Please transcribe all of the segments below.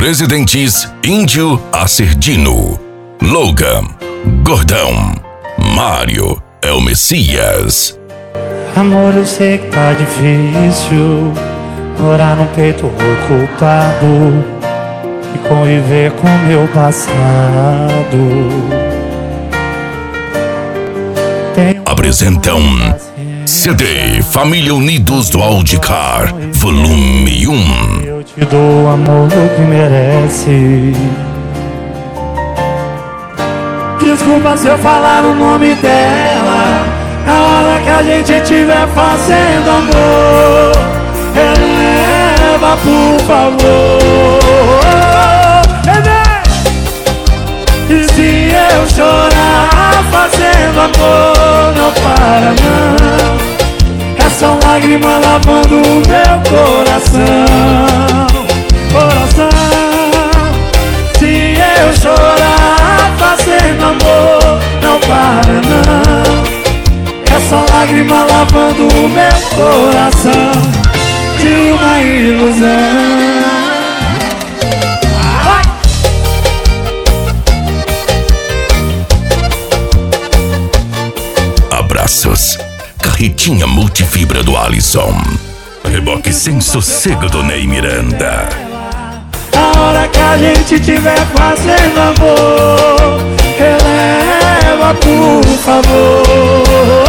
Presidentes Índio Acerdino, Logan, Gordão, Mário é o Messias. Amor, eu sei que tá difícil morar num peito ocupado e conviver com meu passado. Apresentam CD Família Unidos do Aldicar, volume 1. Eu te dou o amor que merece. Desculpa se eu falar o nome dela na hora que a gente estiver fazendo amor. Releva, por favor. E se eu chorar fazendo amor, não para não. É só lágrima lavando o meu coração. Coração. Se eu chorar fazendo amor, não para não. É só lágrima lavando o meu coração de uma ilusão. Abraços, carretinha multifibra do Alisson, reboque sem sossego do Ney Miranda. A hora que a gente tiver fazendo amor, releva, por favor.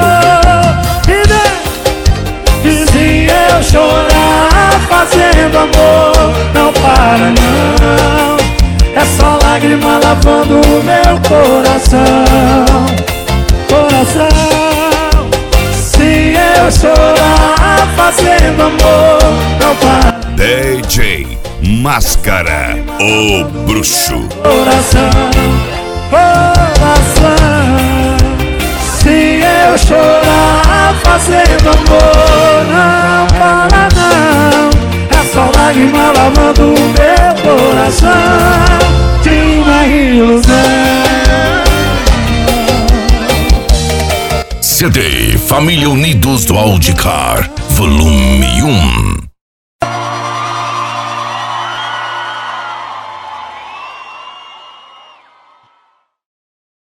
E se eu chorar fazendo amor, não para não. É só lágrima lavando o meu coração. Coração. Se eu chorar fazendo amor, não para. DJ Máscara, o bruxo. Coração, coração. Se eu chorar fazendo amor, não para não. É só lágrima lavando o meu coração de uma ilusão. CD Família Unidos do Aldicar, volume 1.